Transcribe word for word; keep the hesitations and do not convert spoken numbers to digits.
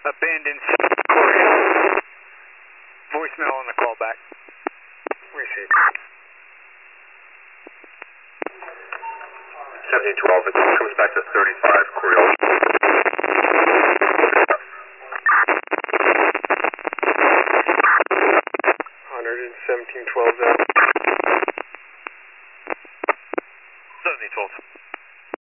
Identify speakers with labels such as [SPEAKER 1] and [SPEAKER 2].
[SPEAKER 1] Abandoned Courier. Voicemail on the callback.
[SPEAKER 2] Receive. seventeen twelve, it comes back to thirty-five, Courier. one seventeen twelve,